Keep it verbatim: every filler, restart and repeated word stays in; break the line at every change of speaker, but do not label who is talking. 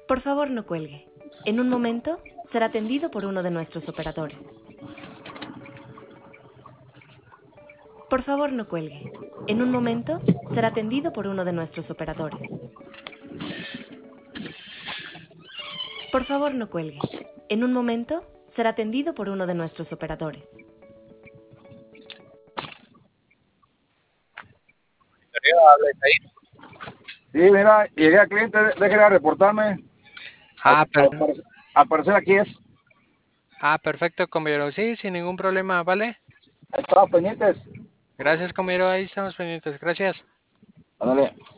Por favor, no cuelgue. En un momento será atendido por uno de nuestros operadores. Por favor, no cuelgue. En un momento será atendido por uno de nuestros operadores. Por favor, no cuelgue. En un momento será atendido por uno de nuestros operadores.
Sí, mira, llegué al cliente, déjeme reportarme. Al,
Ah,
al
per-
parecer, al parecer aquí es.
ah, perfecto, compañero. Sí, sin ningún problema, ¿vale?
Estamos pendientes.
Gracias, compañero. Ahí estamos pendientes. Gracias.
Ándale.